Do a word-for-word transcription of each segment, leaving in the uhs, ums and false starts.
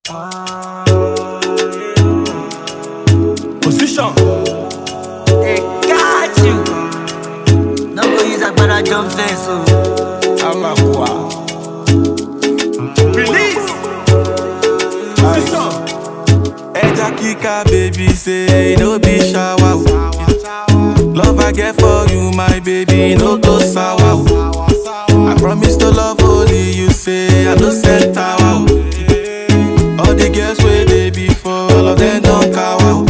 Position. They got you. No go use a better jump fence, so I'm a quoi. Release. Position. Eja Kika, baby, say no be shower. Love I get for you, my baby, no go sour. I promise to love only you, say I no sell tower. All the girls where they before, all of them don't cower.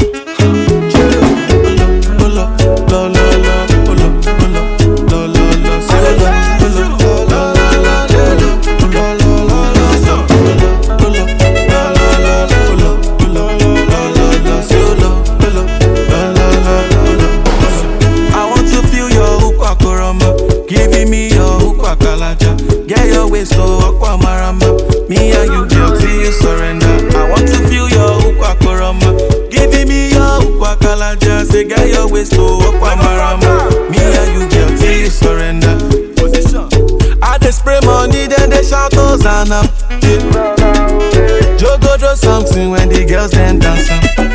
Giving me your hookwa kalaja. Get your waist so aqua marama. Me and you girl till you surrender. I want to feel your hookwa koroma. Giving me your hookwa kalaja. Say get your waist so aqua marama. Me and you girl till you surrender. Position. I dey spray money then they shout Hosanna. Yeah. Jogo do something when the girls then dance.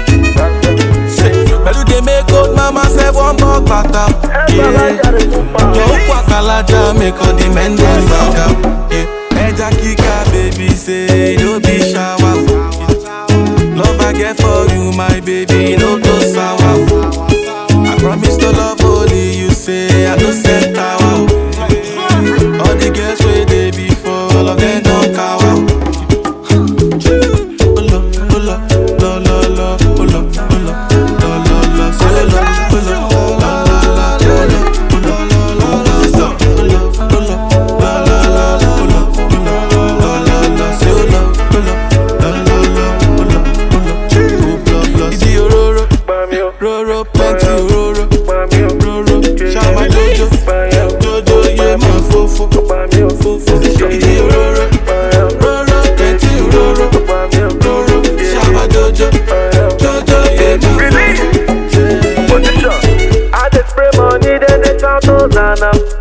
Bedu they make old mama say one more butter. Yeah. Kalaja make all the men them back up. Yeah. Eja Kika, baby, say no be shower. Love I get for you, my baby, no go sour. I promise to love only you, say I no sell tower. All the girls where they before, all of them don't cower. Roro, plenty roro, roro, shama jojo, jojo ye man fofo, fofo, idi roro, roro, plenty roro, roro, shama jojo, jojo ye man fofo. Position. I just spray money then they shout Hosanna.